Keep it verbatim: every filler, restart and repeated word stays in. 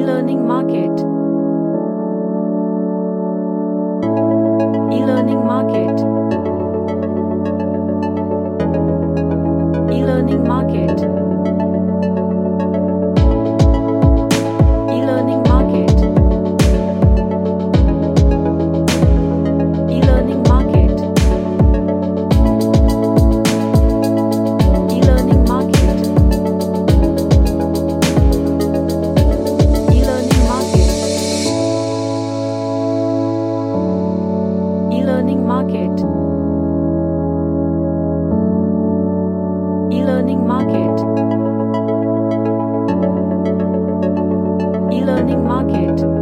E-learning market. E-learning market. E-learning market. E-learning market. E-learning market. E-learning market. E-learning market. E-learning market. E-learning market. E-learning market.